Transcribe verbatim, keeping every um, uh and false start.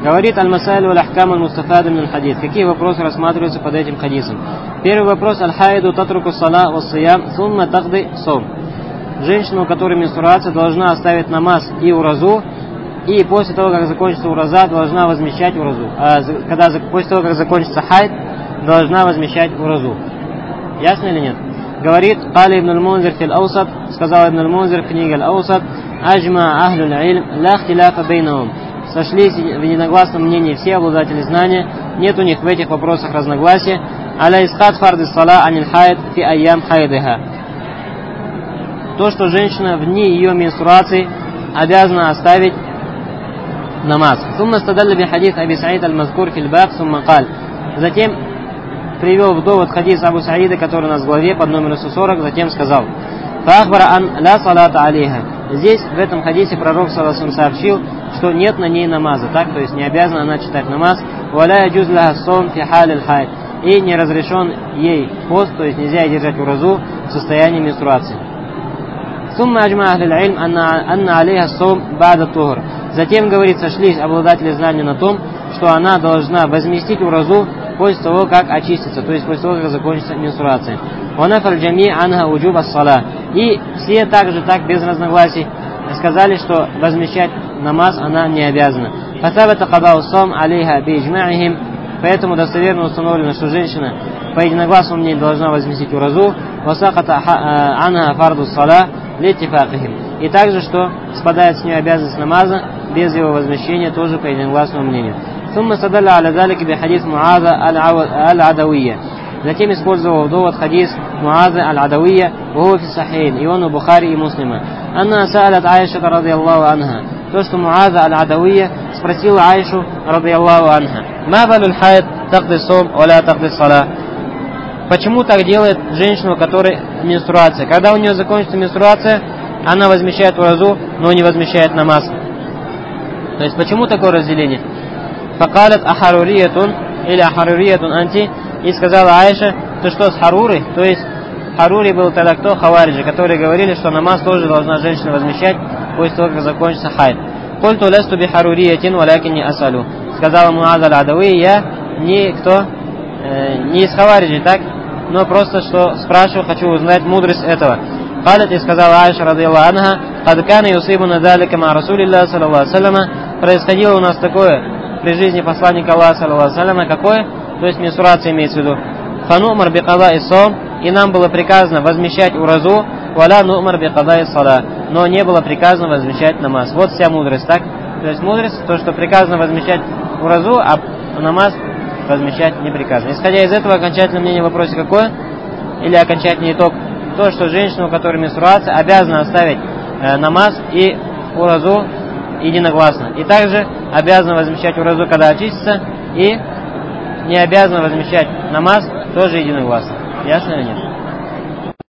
Говорит аль-масаль валь-ахкам аль-мустафаду мин хадис. Какие вопросы рассматриваются под этим хадисом? Первый вопрос: аль-хайду татруку сала ва-сиям сумма тахды сом. Женщина, у которой менструация, должна оставить намаз и уразу, и после того, как закончится ураза, должна возмещать уразу. А когда, после того, как закончится хайд, должна возмещать уразу. Ясно или нет? Говорит Кали ибн аль-Мунзир фил аусат, сказал ибн аль-Мунзир в книге аль-Аусат: аджма ахлюль илм ла ихтиляфа бейнахум. Сошлись в единогласном мнении все обладатели знания, нет у них в этих вопросах разногласия. Аля искат фарды сала аниль хайд фи айям хайдыха. То, что женщина в дни ее менструации обязана оставить намаз. Сумма стадалля би хадис Аби Саид аль-Мазкур фил баб сумма каль. Затем привел в довод хадис Абу Саида, который у нас в главе под номером сто сорок, затем сказал: фахбара ан ла салата алейха. Здесь, в этом хадисе, пророк саллаллаху алейхи ва саллям сообщил, что нет на ней намаза, так, то есть не обязана она читать намаз. Валя яджуз лаха сом фи халиль хайд. И не разрешен ей пост, то есть нельзя держать уразу в состоянии менструации. Сумма аджма ахлиль илм анна алейха сом бада тухр. Затем, говорит, сошлись обладатели знания на том, что она должна возместить уразу после того, как очистится, то есть после того, как закончится менструация. Ванафаль джами анха уджуб ас-сала. И все также так без разногласий сказали, что возмещать намаз она не обязана. Фатабата кадау сом алейха би иджма'ихим. Поэтому достоверно установлено, что женщина по единогласному мнению должна возместить уразу. Васаката анха фарду сала литтифакихим. И также, что спадает с нее обязанность намаза без его возмещения, тоже по единогласному мнению. ثم استدل على ذلك بحديث معاذ العدوية. Затем использовал довод хадис Муазы аль-Адавия, وهو في الصحيحين, и он у Бухари и Муслима. Анна са'алат Айша радiyallahu анха. То, что Муаза аль-Адавия спросила Айшу радiyallahu анха: ма балюль хайд тахды сом валя тахды сала. Почему так делает женщина, у которой менструация? Когда у нее закончится менструация, она возмещает уразу, но не возмещает намаз. То есть почему такое разделение? Факалят ахаруриятун или ахаруриятун анти. И сказала Айша: ты что, с харуры? То есть харури был тогда кто? Хавариджи, которые говорили, что намаз тоже должна женщина возмещать после того, как закончится хайд. Культу лесту би харуриятин валякин не асалу. Сказала Муаза аль-Адавия: я не кто? Э, не из хавариджи, так? Но просто что спрашиваю, хочу узнать мудрость этого. Калят, и сказала Айша радiyallahu анха: кадкана юсибу надалика ма расулилля саллаллаху алейхи ва салляма. Происходило у нас такое при жизни посланника Аллаха саллаллаху алейхи ва салляма. Какое? То есть менструация имеется в виду. Фанумар би када и сом. И нам было приказано возмещать уразу. Валя нумар би када и сала. Но не было приказано возмещать намаз. Вот вся мудрость, так? То есть мудрость, то, что приказано возмещать уразу, а намаз возмещать не приказано. Исходя из этого, окончательное мнение в вопросе какое? Или окончательный итог? То, что женщина, у которой менструация, обязана оставить э, намаз и уразу единогласно. И также обязана возмещать уразу, когда очистится, и не обязана возмещать намаз тоже единогласно. Ясно или нет?